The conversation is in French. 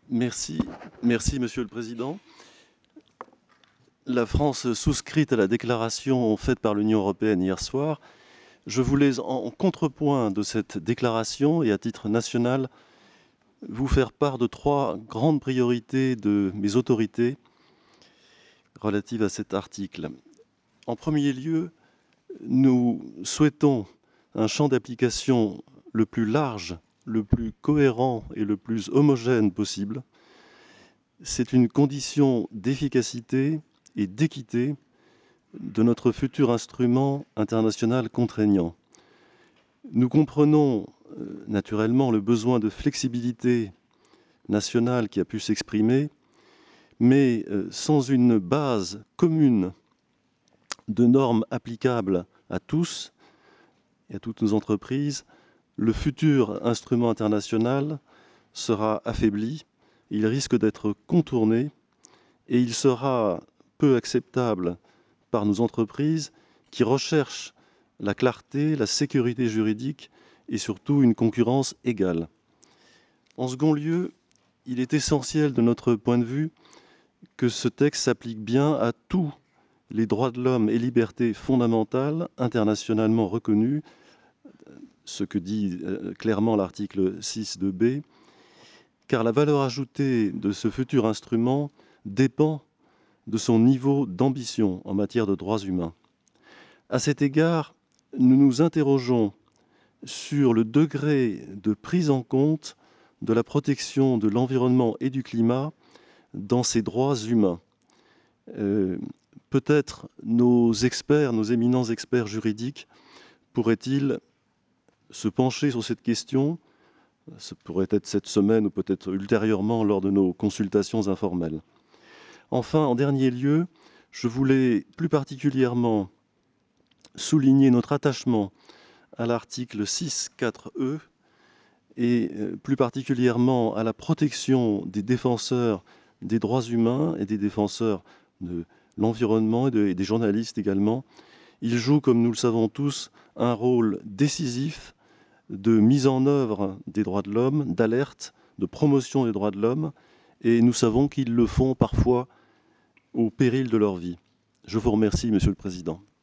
Merci, merci Monsieur le Président. La France souscrit à la déclaration faite par l'Union européenne hier soir. Je voulais, en contrepoint de cette déclaration et à titre national, vous faire part de 3 grandes priorités de mes autorités relatives à cet article. En premier lieu, nous souhaitons un champ d'application le plus large, le plus cohérent et le plus homogène possible. C'est une condition d'efficacité et d'équité de notre futur instrument international contraignant. Nous comprenons naturellement le besoin de flexibilité nationale qui a pu s'exprimer, mais sans une base commune de normes applicables à tous et à toutes nos entreprises, le futur instrument international sera affaibli, il risque d'être contourné et il sera peu acceptable par nos entreprises qui recherchent la clarté, la sécurité juridique et surtout une concurrence égale. En second lieu, il est essentiel de notre point de vue que ce texte s'applique bien à tous les droits de l'homme et libertés fondamentales internationalement reconnus, ce que dit clairement l'article 6 de B, car la valeur ajoutée de ce futur instrument dépend de son niveau d'ambition en matière de droits humains. À cet égard, nous nous interrogeons sur le degré de prise en compte de la protection de l'environnement et du climat dans ces droits humains. Peut-être nos experts, nos éminents experts juridiques, pourraient-ils se pencher sur cette question. Ce pourrait être cette semaine ou peut-être ultérieurement lors de nos consultations informelles. Enfin, en dernier lieu, je voulais plus particulièrement souligner notre attachement à l'article 6.4e et plus particulièrement à la protection des défenseurs des droits humains et des défenseurs de l'environnement et des journalistes également. Ils jouent, comme nous le savons tous, un rôle décisif de mise en œuvre des droits de l'homme, d'alerte, de promotion des droits de l'homme, et nous savons qu'ils le font parfois au péril de leur vie. Je vous remercie, Monsieur le Président.